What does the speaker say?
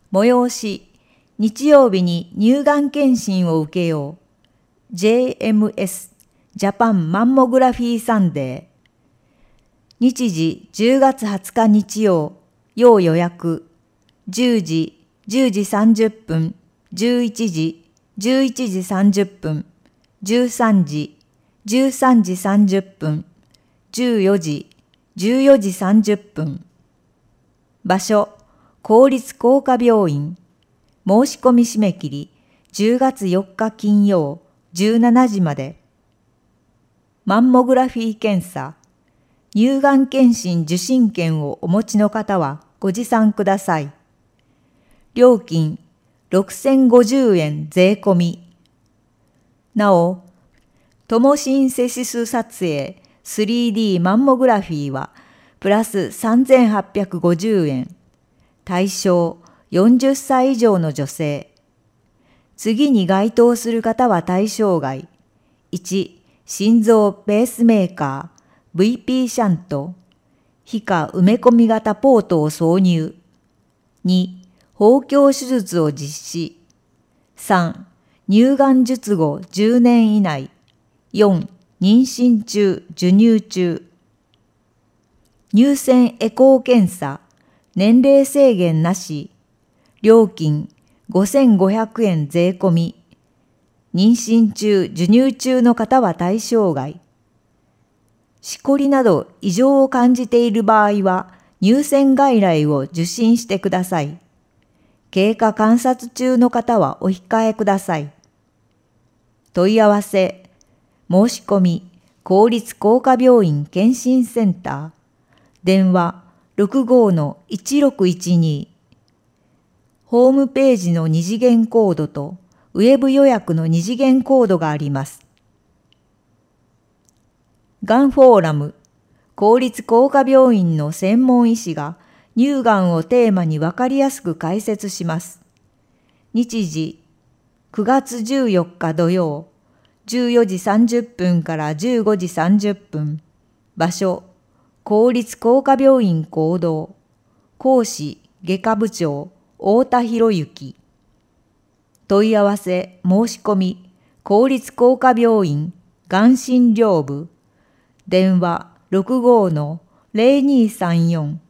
催し、日曜日に乳がん検診を受けよう。JMS ジャパンマンモグラフィーサンデー。日時10月20日日曜、要予約。10時、10時30分、11時、11時30分、13時、13時30分、14時、14時30分。場所、公立工科病院。申し込み締め切り、10月4日金曜、17時まで。マンモグラフィー検査。乳がん検診受診券をお持ちの方はご持参ください。料金6050円税込み。なお、トモシンセシス撮影 3D マンモグラフィーはプラス3850円。対象40歳以上の女性。次に該当する方は対象外。1、心臓ペースメーカー、VP シャント、皮下埋め込み型ポートを挿入。2、包協手術を実施。3、乳がん術後10年以内。4、妊娠中、授乳中。乳腺エコー検査、年齢制限なし。料金5500円税込み。妊娠中、授乳中の方は対象外。しこりなど異常を感じている場合は、乳腺外来を受診してください。経過観察中の方はお控えください。問い合わせ、申し込み、公立工科病院検診センター。電話65-1612。ホームページの二次元コードとウェブ予約の二次元コードがあります。がんフォーラム、公立工科病院の専門医師が乳がんをテーマに分かりやすく解説します。日時、9月14日土曜、14時30分から15時30分。場所、公立工科病院講堂。講師、外科部長、太田博之。問い合わせ申し込み、公立工科病院がん診療部。電話65-0234